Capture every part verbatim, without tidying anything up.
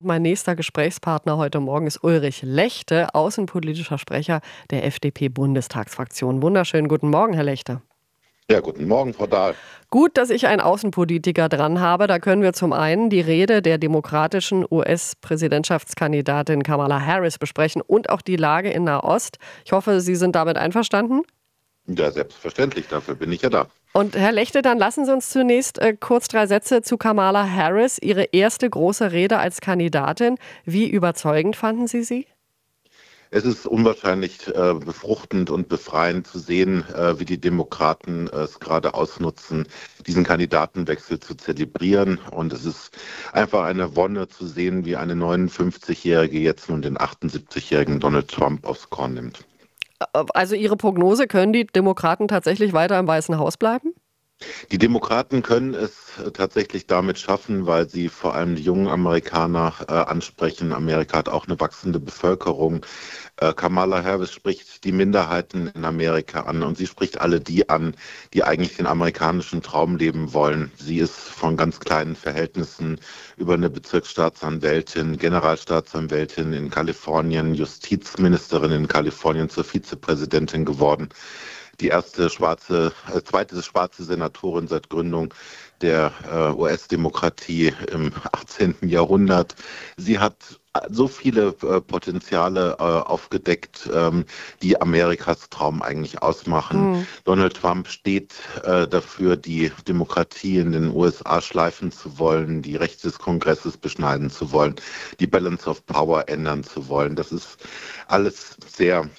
Mein nächster Gesprächspartner heute Morgen ist Ulrich Lechte, außenpolitischer Sprecher der F D P-Bundestagsfraktion. Wunderschönen guten Morgen, Herr Lechte. Ja, guten Morgen, Frau Dahl. Gut, dass ich einen Außenpolitiker dran habe. Da können wir zum einen die Rede der demokratischen U S-Präsidentschaftskandidatin Kamala Harris besprechen und auch die Lage in Nahost. Ich hoffe, Sie sind damit einverstanden. Ja, selbstverständlich, dafür bin ich ja da. Und Herr Lechte, dann lassen Sie uns zunächst äh, kurz drei Sätze zu Kamala Harris. Ihre erste große Rede als Kandidatin. Wie überzeugend fanden Sie sie? Es ist unwahrscheinlich äh, befruchtend und befreiend zu sehen, äh, wie die Demokraten äh, es gerade ausnutzen, diesen Kandidatenwechsel zu zelebrieren. Und es ist einfach eine Wonne zu sehen, wie eine neunundfünfzigjährige jetzt nun den achtundsiebzigjährigen Donald Trump aufs Korn nimmt. Also Ihre Prognose, können die Demokraten tatsächlich weiter im Weißen Haus bleiben? Die Demokraten können es tatsächlich damit schaffen, weil sie vor allem die jungen Amerikaner äh, ansprechen. Amerika hat auch eine wachsende Bevölkerung. Äh, Kamala Harris spricht die Minderheiten in Amerika an und sie spricht alle die an, die eigentlich den amerikanischen Traum leben wollen. Sie ist von ganz kleinen Verhältnissen über eine Bezirksstaatsanwältin, Generalstaatsanwältin in Kalifornien, Justizministerin in Kalifornien zur Vizepräsidentin geworden. Die erste schwarze, äh, zweite schwarze Senatorin seit Gründung der äh, U S-Demokratie im achtzehnten Jahrhundert. Sie hat so viele äh, Potenziale äh, aufgedeckt, ähm, die Amerikas Traum eigentlich ausmachen. Mhm. Donald Trump steht äh, dafür, die Demokratie in den U S A schleifen zu wollen, die Rechte des Kongresses beschneiden zu wollen, die Balance of Power ändern zu wollen. Das ist alles sehr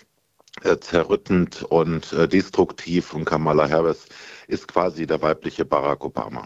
zerrüttend und äh, destruktiv und Kamala Harris ist quasi der weibliche Barack Obama.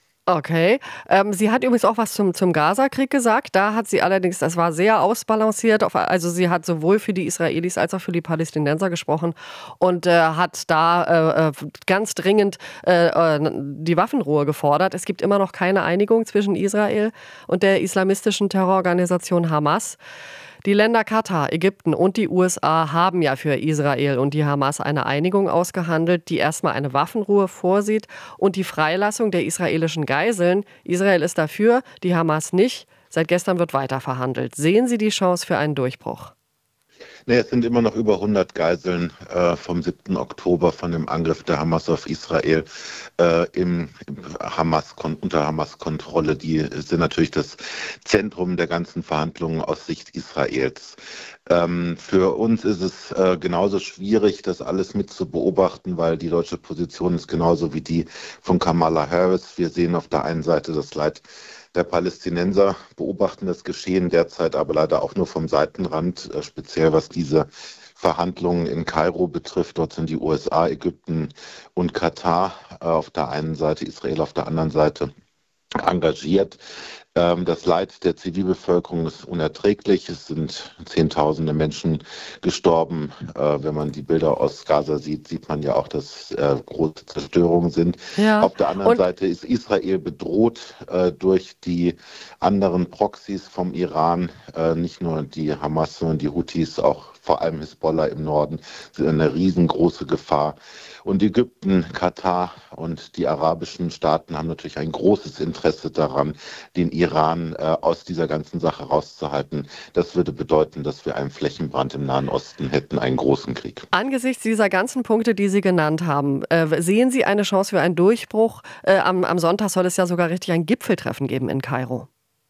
Okay. Ähm, sie hat übrigens auch was zum, zum Gaza-Krieg gesagt. Da hat sie allerdings, das war sehr ausbalanciert, auf, also sie hat sowohl für die Israelis als auch für die Palästinenser gesprochen und äh, hat da äh, ganz dringend äh, die Waffenruhe gefordert. Es gibt immer noch keine Einigung zwischen Israel und der islamistischen Terrororganisation Hamas. Die Länder Katar, Ägypten und die U S A haben ja für Israel und die Hamas eine Einigung ausgehandelt, die erstmal eine Waffenruhe vorsieht und die Freilassung der israelischen Geiseln. Israel ist dafür, die Hamas nicht. Seit gestern wird weiter verhandelt. Sehen Sie die Chance für einen Durchbruch? Nee, es sind immer noch über hundert Geiseln äh, vom siebten Oktober von dem Angriff der Hamas auf Israel äh, im, im Hamas unter Hamas-Kontrolle. Die sind natürlich das Zentrum der ganzen Verhandlungen aus Sicht Israels. Ähm, für uns ist es äh, genauso schwierig, das alles mit zu beobachten, weil die deutsche Position ist genauso wie die von Kamala Harris. Wir sehen auf der einen Seite das Leid der Palästinenser, beobachten das Geschehen derzeit aber leider auch nur vom Seitenrand, äh, speziell was diese Verhandlungen in Kairo betrifft. Dort sind die U S A, Ägypten und Katar äh, auf der einen Seite, Israel auf der anderen Seite engagiert. Ähm, das Leid der Zivilbevölkerung ist unerträglich. Es sind Zehntausende Menschen gestorben. Äh, wenn man die Bilder aus Gaza sieht, sieht man ja auch, dass äh, große Zerstörungen sind. Ja. Auf der anderen Und Seite ist Israel bedroht äh, durch die anderen Proxys vom Iran. Äh, nicht nur die Hamas, sondern die Houthis, auch vor allem Hisbollah im Norden, sind eine riesengroße Gefahr. Und Ägypten, Katar und die arabischen Staaten haben natürlich ein großes Interesse daran, den Iran äh, aus dieser ganzen Sache rauszuhalten. Das würde bedeuten, dass wir einen Flächenbrand im Nahen Osten hätten, einen großen Krieg. Angesichts dieser ganzen Punkte, die Sie genannt haben, äh, sehen Sie eine Chance für einen Durchbruch? Äh, am, am Sonntag soll es ja sogar richtig ein Gipfeltreffen geben in Kairo.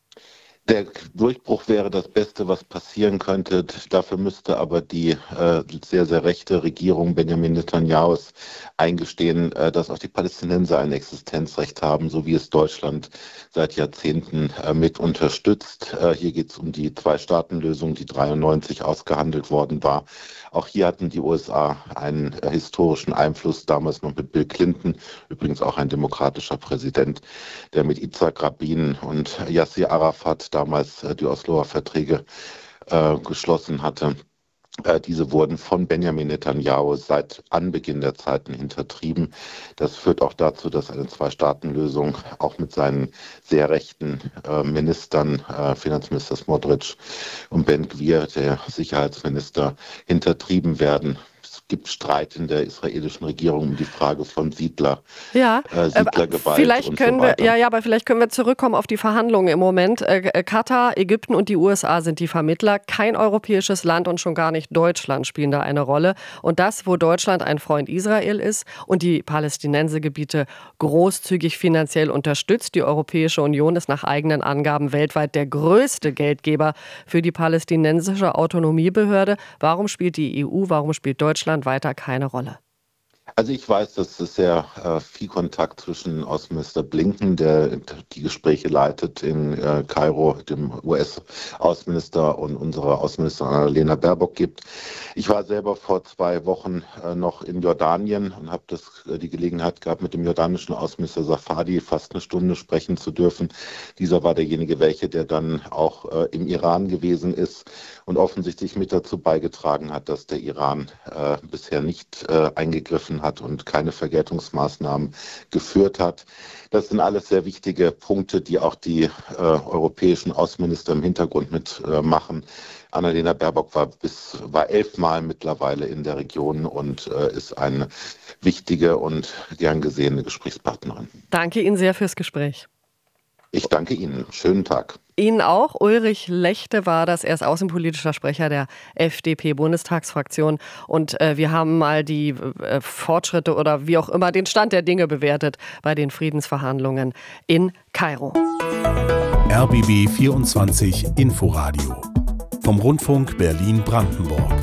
Der Durchbruch wäre das Beste, was passieren könnte. Dafür müsste aber die äh, sehr, sehr rechte Regierung Benjamin Netanyahus eingestehen, äh, dass auch die Palästinenser ein Existenzrecht haben, so wie es Deutschland seit Jahrzehnten äh, mit unterstützt. Äh, hier geht es um die Zwei-Staaten-Lösung, die dreiundneunzig ausgehandelt worden war. Auch hier hatten die U S A einen äh, historischen Einfluss, damals noch mit Bill Clinton, übrigens auch ein demokratischer Präsident, der mit Itzhak Rabin und Yasser Arafat damals äh, die Osloer Verträge äh, geschlossen hatte. Äh, diese wurden von Benjamin Netanyahu seit Anbeginn der Zeiten hintertrieben. Das führt auch dazu, dass eine Zwei-Staaten-Lösung auch mit seinen sehr rechten äh, Ministern, äh, Finanzminister Smotrich und Ben Gvir, der Sicherheitsminister, hintertrieben werden. es gibt Streit in der israelischen Regierung um die Frage von Siedler, ja, äh, Siedlergewalt vielleicht und können so weiter. wir, ja, ja, aber vielleicht können wir zurückkommen auf die Verhandlungen im Moment. Äh, Katar, Ägypten und die U S A sind die Vermittler. Kein europäisches Land und schon gar nicht Deutschland spielen da eine Rolle. Und das, wo Deutschland ein Freund Israel ist und die Palästinensergebiete großzügig finanziell unterstützt. Die Europäische Union ist nach eigenen Angaben weltweit der größte Geldgeber für die palästinensische Autonomiebehörde. Warum spielt die E U, warum spielt Deutschland weiter keine Rolle? Also ich weiß, dass es sehr äh, viel Kontakt zwischen Außenminister Blinken, der die Gespräche leitet in äh, Kairo, dem U S-Außenminister, und unserer Außenministerin Annalena Baerbock gibt. Ich war selber vor zwei Wochen äh, noch in Jordanien und habe das äh, die Gelegenheit gehabt, mit dem jordanischen Außenminister Safadi fast eine Stunde sprechen zu dürfen. Dieser war derjenige, welcher der dann auch äh, im Iran gewesen ist und offensichtlich mit dazu beigetragen hat, dass der Iran äh, bisher nicht äh, eingegriffen hat und keine Vergeltungsmaßnahmen geführt hat. Das sind alles sehr wichtige Punkte, die auch die äh, europäischen Außenminister im Hintergrund mitmachen. Äh, Annalena Baerbock war bis war elfmal mittlerweile in der Region und äh, ist eine wichtige und gern gesehene Gesprächspartnerin. Danke Ihnen sehr fürs Gespräch. Ich danke Ihnen. Schönen Tag. Ihnen auch. Ulrich Lechte war das. Er ist außenpolitischer Sprecher der F D P-Bundestagsfraktion. Und äh, wir haben mal die äh, Fortschritte oder wie auch immer den Stand der Dinge bewertet bei den Friedensverhandlungen in Kairo. R B B vierundzwanzig Inforadio vom Rundfunk Berlin-Brandenburg.